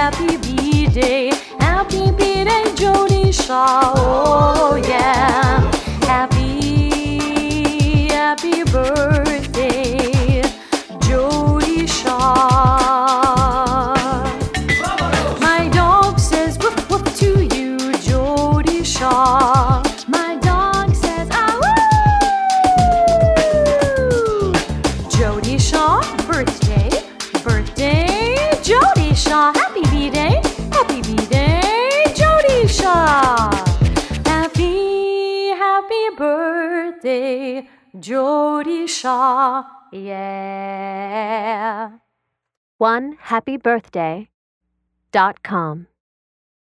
happy B-Day. Happy B-Day, Jody Shaw. Oh yeah. Happy birthday, Jody Shaw. My dog says woof woof to you, Jody Shaw. My dog says ah woo. Jody Shaw, birthday, Jody Shaw. Happy B-Day, Jody Shaw. Happy birthday, Jody Shaw. Yeah. OneHappyBirthday.com